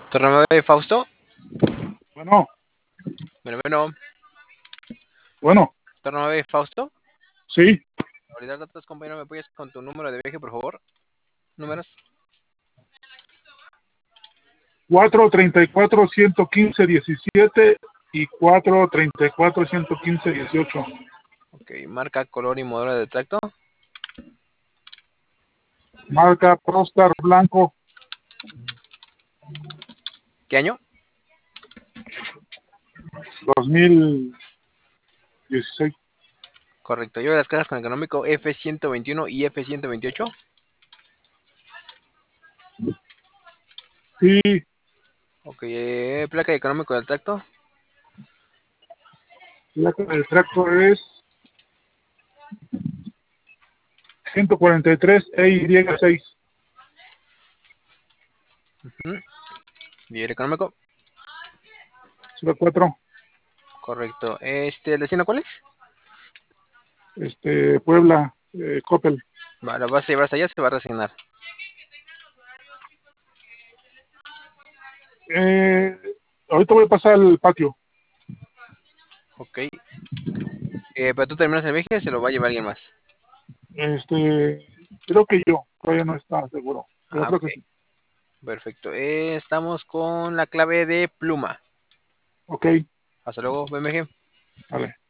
Turno 9, Fausto. Bueno, Bueno. bueno, Turno 9, Fausto. sí, Validar datos, compañero. ¿Me apoyas con tu número de viaje, por favor? Números. 434-115-17 y 434-115-18. Ok, marca, color y modelo de tracto. Marca Prostar blanco, ¿Qué año? 2016. Correcto. Lleva las cajas con económico F121 y F128. Sí, Ok, placa de económico del tracto. la que del tractor es 143 EY6. Y el económico. 04. Correcto. ¿El destino cuál es? Puebla, Coppel. Va, lo vas a llevar hasta allá, se va a resignar. Ahorita voy a pasar al patio. Ok. Pero tú terminas el viaje, se lo va a llevar alguien más. Creo que yo, todavía no está seguro, pero Ah, creo ok. que sí. Perfecto. Estamos con la clave de pluma. Ok, Hasta luego, BMG. vale.